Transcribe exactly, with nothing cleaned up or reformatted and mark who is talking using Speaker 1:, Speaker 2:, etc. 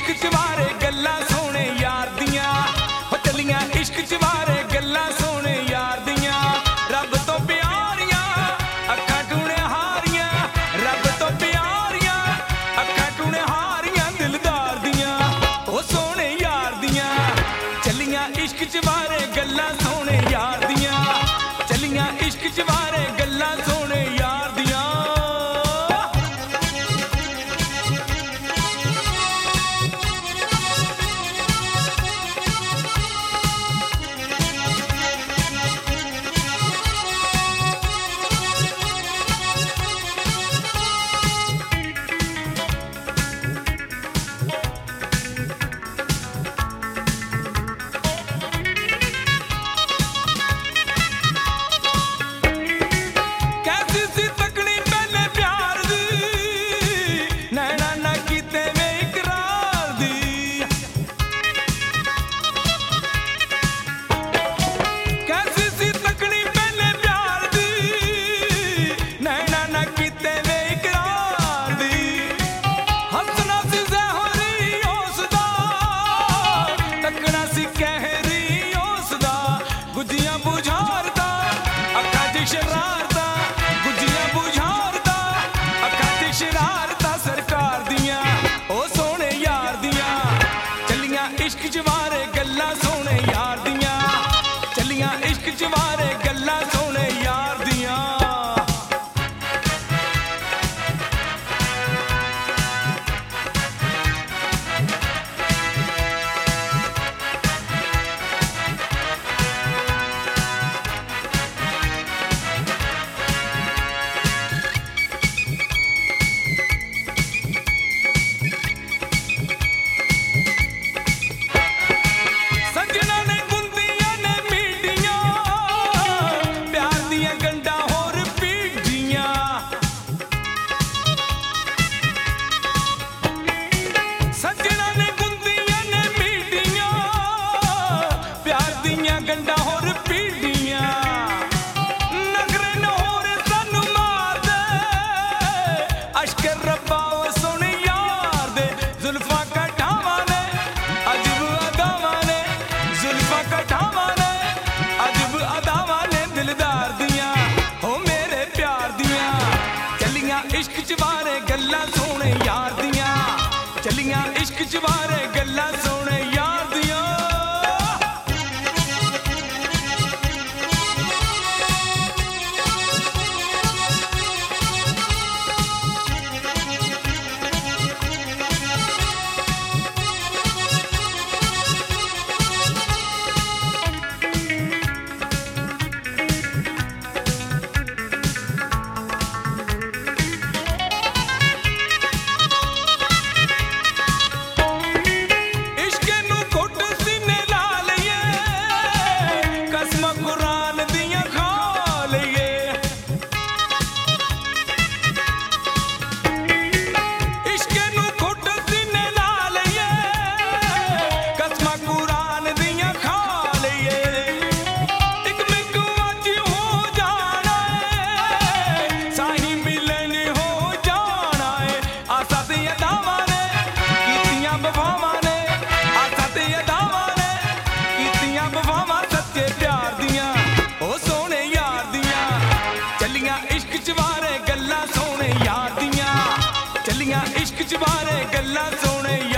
Speaker 1: इश्क च वारे गल्लां सोने यार दियां हो चलियां इश्क च वारे गल्लां सोने यार दियां रब तो प्यारियां अखां टूने हारियां रब तो प्यारियां अखां टूने हारियां दिलदार दियां ओ सोने यार दियां चलियां इश्क च वारे गल्लां सोने यार दियां चलियां इश्क च वारे गल्लां सोने यार दियां इश्क च वारे गल्लां सोने यार दियां चलियां इश्क च वारे गल्लां सोने यार दियां इश्क च वारे गल्लां सोने यार दियां चलियां इश्क च वारे गल्लां सोने यार दियां इश्क च वारे गल्लां सोने यार दियां चलियां इश्क च वारे गल्लां सोने